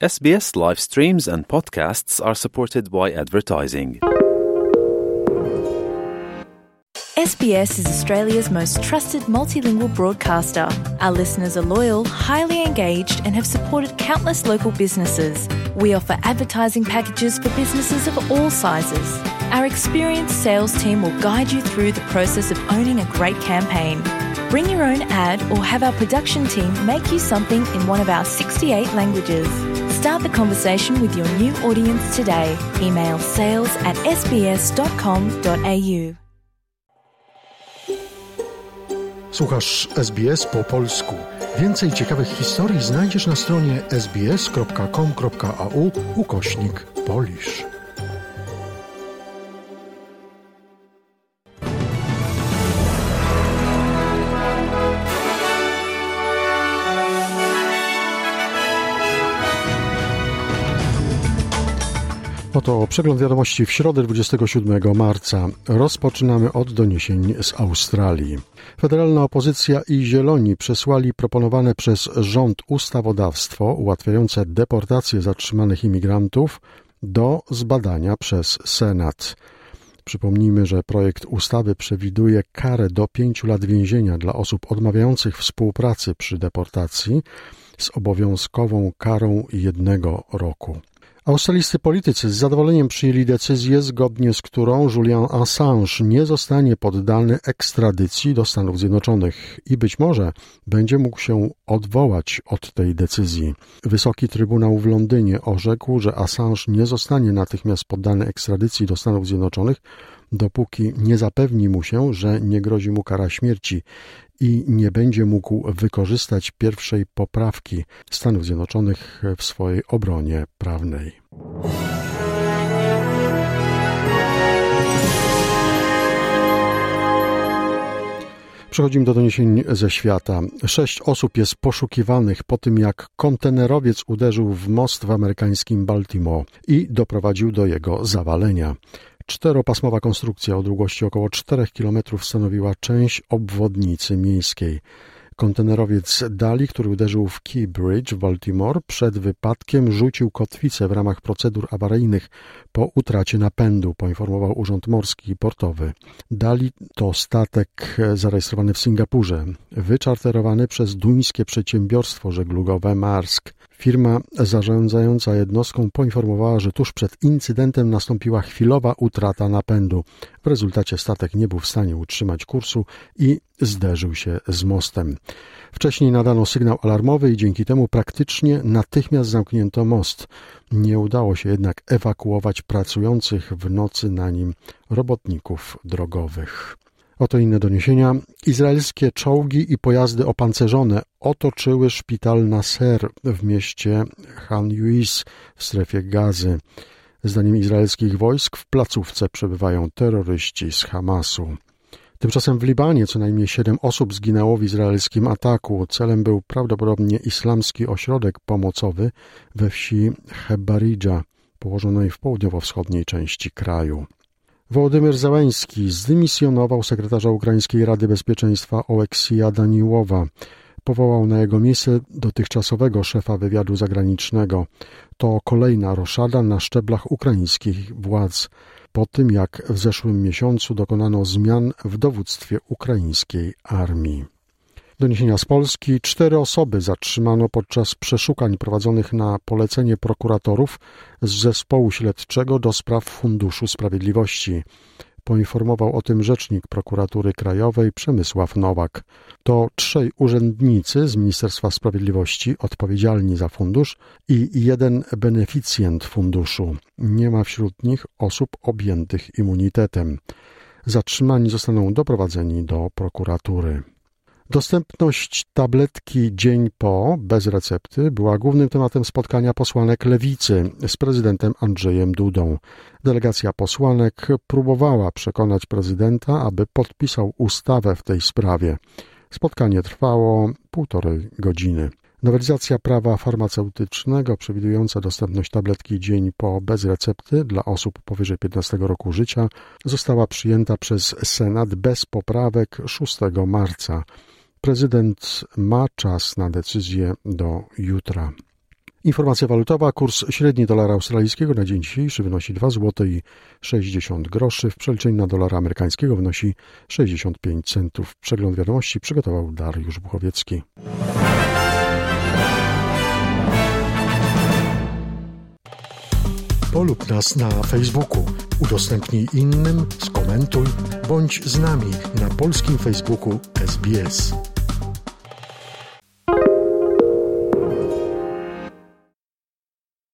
SBS live streams and podcasts are supported by advertising. SBS is Australia's most trusted multilingual broadcaster. Our listeners are loyal, highly engaged, and have supported countless local businesses. We offer advertising packages for businesses of all sizes. Our experienced sales team will guide you through the process of owning a great campaign. Bring your own ad or have our production team make you something in one of our 68 languages. Start the conversation with your new audience today. Email sales@sbs.com.au. Słuchasz SBS po polsku. Więcej ciekawych historii znajdziesz na stronie sbs.com.au/Polish. Oto przegląd wiadomości w środę 27 marca. Rozpoczynamy od doniesień z Australii. Federalna opozycja i Zieloni przesłali proponowane przez rząd ustawodawstwo ułatwiające deportację zatrzymanych imigrantów do zbadania przez Senat. Przypomnijmy, że projekt ustawy przewiduje karę do 5 lat więzienia dla osób odmawiających współpracy przy deportacji z obowiązkową karą 1 roku. Australijscy politycy z zadowoleniem przyjęli decyzję, zgodnie z którą Julian Assange nie zostanie poddany ekstradycji do Stanów Zjednoczonych i być może będzie mógł się odwołać od tej decyzji. Wysoki Trybunał w Londynie orzekł, że Assange nie zostanie natychmiast poddany ekstradycji do Stanów Zjednoczonych, dopóki nie zapewni mu się, że nie grozi mu kara śmierci i nie będzie mógł wykorzystać pierwszej poprawki Stanów Zjednoczonych w swojej obronie prawnej. Przechodzimy do doniesień ze świata. 6 osób jest poszukiwanych po tym, jak kontenerowiec uderzył w most w amerykańskim Baltimore i doprowadził do jego zawalenia. 4-pasmowa konstrukcja o długości około 4 km stanowiła część obwodnicy miejskiej. Kontenerowiec Dali, który uderzył w Key Bridge w Baltimore, przed wypadkiem rzucił kotwicę w ramach procedur awaryjnych po utracie napędu, poinformował Urząd Morski i Portowy. Dali to statek zarejestrowany w Singapurze, wyczarterowany przez duńskie przedsiębiorstwo żeglugowe Maersk. Firma zarządzająca jednostką poinformowała, że tuż przed incydentem nastąpiła chwilowa utrata napędu. W rezultacie statek nie był w stanie utrzymać kursu i zderzył się z mostem. Wcześniej nadano sygnał alarmowy i dzięki temu praktycznie natychmiast zamknięto most. Nie udało się jednak ewakuować pracujących w nocy na nim robotników drogowych. Oto inne doniesienia. Izraelskie czołgi i pojazdy opancerzone otoczyły szpital Nasser w mieście Khan Yunis w strefie Gazy. Zdaniem izraelskich wojsk w placówce przebywają terroryści z Hamasu. Tymczasem w Libanie co najmniej 7 osób zginęło w izraelskim ataku. Celem był prawdopodobnie islamski ośrodek pomocowy we wsi Hebaridża, położonej w południowo-wschodniej części kraju. Wołodymyr Zełenski zdymisjonował sekretarza Ukraińskiej Rady Bezpieczeństwa Oleksija Daniłowa. Powołał na jego miejsce dotychczasowego szefa wywiadu zagranicznego. To kolejna roszada na szczeblach ukraińskich władz, po tym jak w zeszłym miesiącu dokonano zmian w dowództwie ukraińskiej armii. Doniesienia z Polski. 4 osoby zatrzymano podczas przeszukań prowadzonych na polecenie prokuratorów z zespołu śledczego do spraw Funduszu Sprawiedliwości. Poinformował o tym rzecznik Prokuratury Krajowej Przemysław Nowak. To 3 urzędnicy z Ministerstwa Sprawiedliwości odpowiedzialni za fundusz i 1 beneficjent funduszu. Nie ma wśród nich osób objętych immunitetem. Zatrzymani zostaną doprowadzeni do prokuratury. Dostępność tabletki dzień po, bez recepty, była głównym tematem spotkania posłanek Lewicy z prezydentem Andrzejem Dudą. Delegacja posłanek próbowała przekonać prezydenta, aby podpisał ustawę w tej sprawie. Spotkanie trwało 1,5 godziny. Nowelizacja prawa farmaceutycznego przewidująca dostępność tabletki dzień po bez recepty dla osób powyżej 15 roku życia została przyjęta przez Senat bez poprawek 6 marca. Prezydent ma czas na decyzję do jutra. Informacja walutowa. Kurs średni dolara australijskiego na dzień dzisiejszy wynosi 2,60 zł. W przeliczeniu na dolara amerykańskiego wynosi 65 centów. Przegląd wiadomości przygotował Dariusz Buchowiecki. Polub nas na Facebooku, udostępnij innym, skomentuj, bądź z nami na polskim Facebooku SBS.